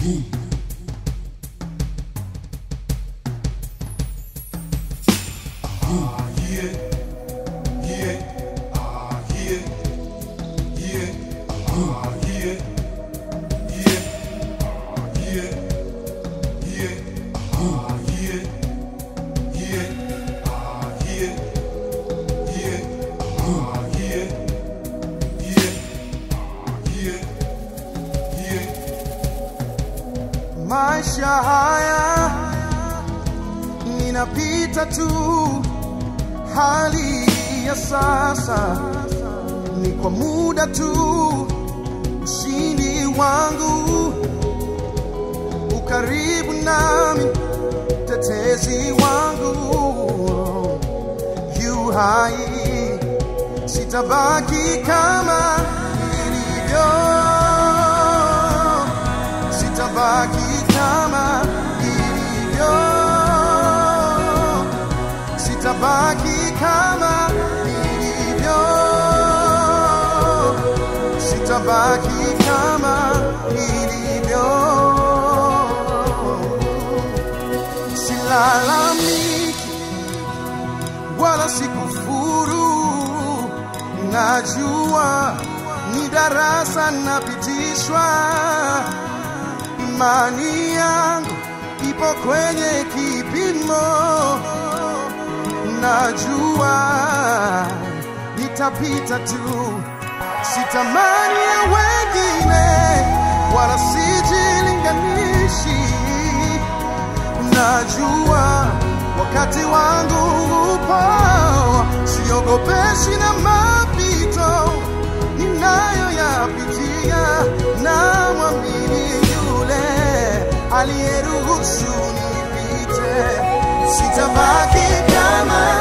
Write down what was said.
Maisha haya ninapita tu, hali ya sasa ni kwa muda tu. Ushindi wangu ukaribu nami, tetezi wangu yu hai. Sitabaki kama nilivyo, sitabaki kama nilivyo, sitabaki kama nilivyo, sitabaki kama nilivyo. Silalamiki wala sikufuru, najua ni darasa napitishwa. Imani yangu ipo kwenye kipimo, najua nitapita tu. Sitamani ya wengine wala sijilinganishi, najua wakati wangu upo. Siogopeshi na mapito ninayoyapitia, na mwamini yule aliyeruhusu nipite. Sitabaki kama